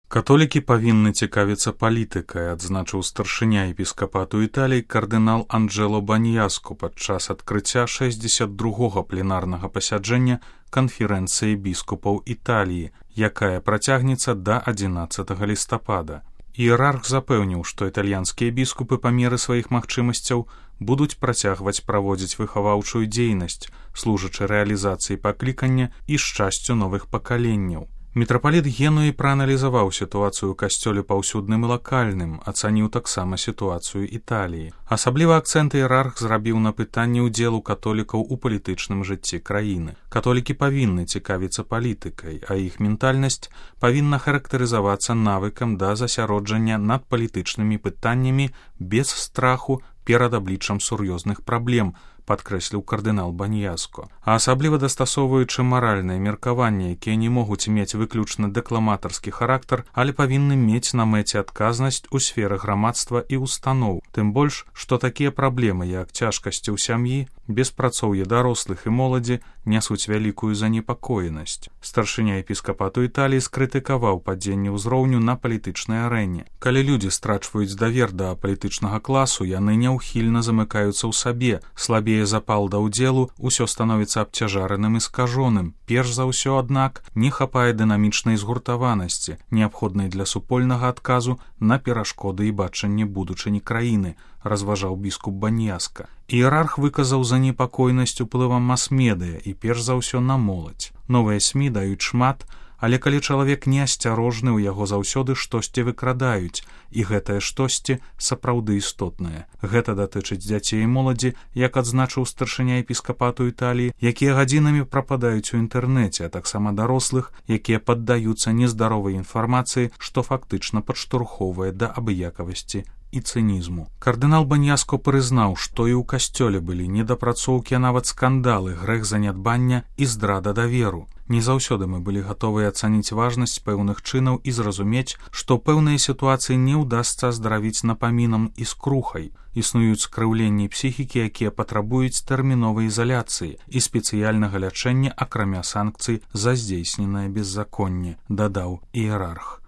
Католікі павінны цікавіцца палітыкай, адзначыў старшыня епіскапату Італіі кардынал Анджело Баньяско падчас адкрыцця 62-го пленарнага пасяджэння канферэнцыі біскупаў Італіі, якая працягнецца да 11 лістапада. Іерарх запэўніў, што італьянскія біскупы па меры сваіх магчымасцяў будуць працягваць праводзіць выхаваўчую дзейнасць, служачы рэалізацыі паклікання і шчасцю новых пакаленняў. Мітрапаліт Генуі прааналізаваў сітуацыю ў касцёле паўсюдным і лакальным, ацаніў таксама сітуацыю Італіі. Асабліва акцэнт іерарх зрабіў на пытанні ўдзелу католікаў у палітычным жыцці краіны. Католікі павінны цікавіцца палітыкай, а іх ментальнасць павінна характарызавацца навыкам да засяроджання над палітычнымі пытаннямі без страху перад абліччам сур'ёзных праблем, падкрэсліў кардынал Баньяско. А асабліва дастасоўваючы маральнае меркаванне, якія не могуць мець выключна дэкламатарскі характар, але павінны мець на мэце адказнасць у сферы грамадства і устаноў. Тым больш, што такія праблемы, як цяжкасці ў сям'і, беспрацоўе дарослых і моладзі, нясуць вялікую занепакоенасць. Старшыня епіскапату Італіі скрытыкаваў падзенне ўзроўню на палітычнай арэне. Калі людзі страчваюць давер да палітычнага класу, яны няўхільна замыкаюцца ў сабе, слабее запал да ўдзелу, усё становіцца абцяжараным і скажоным. Перш за ўсё, аднак, не хапае дынамічнай згуртаванасці, неабходнай для супольнага адказу на перашкоды і бачанне будучыні краіны, разважаў біскуп Баньяска. Іерарх выказаў занепакоенасць уплывам мас-медыя і перш за ўсё на моладзь. Новыя СМІ даюць шмат, але калі чалавек неасцярожны, у яго заўсёды штосьці выкрадаюць, і гэтае штосьці сапраўды істотнае. Гэта датычыць дзяцей і моладзі, як адзначыў старшыня епіскапату Італіі, якія гадзінамі прападаюць у інтэрнэце, а таксама дарослых, якія паддаюцца нездаровай інфармацыі, што фактычна падштурхоўвае да абыякавасці і цынізму. Кардынал Баньяско прызнаў, што і ў касцёле былі недапрацоўкі, а нават скандалы, грэх занядбання і здрада даверу. Не заўсёды мы былі гатовыя ацаніць важнасць пэўных чынаў і зразумець, што пэўныя сітуацыі не ўдасца аздравіць напамінам і скрухай. Існуюць скрыўленні псіхікі, якія патрабуюць тэрміновай ізаляцыі і спецыяльнага лячэння, акрамя санкцый за здзейсненае беззаконне, дадаў іерарх.